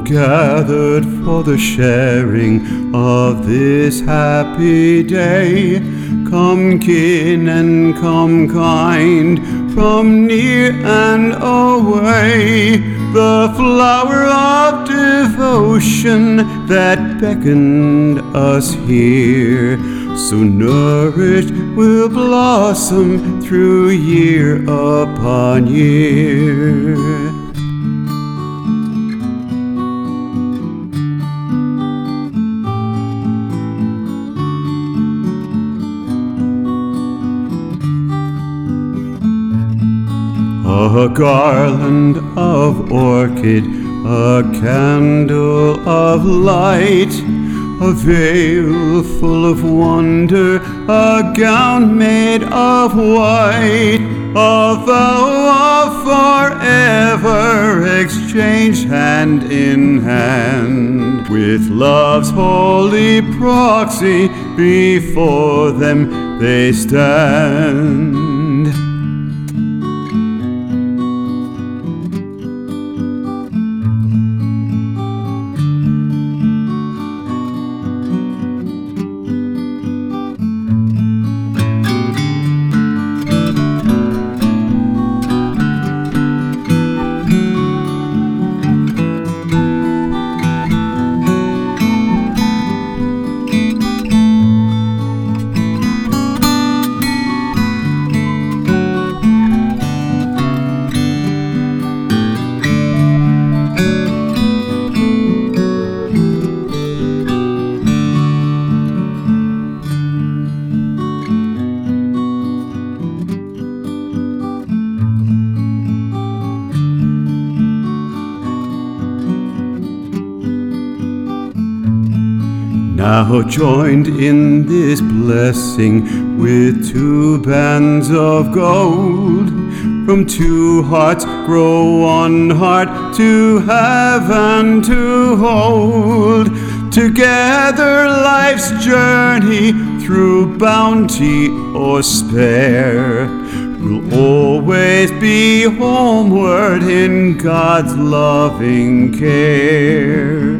gathered for the sharing of this happy day. Come kin and come kind, from near and away. The flower of devotion that beckoned us here, so nourished will blossom through year upon year. A garland of orchid, a candle of light, a veil full of wonder, a gown made of white, a vow of forever exchanged hand in hand. With love's holy proxy before them they stand. Now joined in this blessing with two bands of gold, from two hearts grow one heart to have and to hold. Together life's journey through bounty or spare will always be homeward in God's loving care.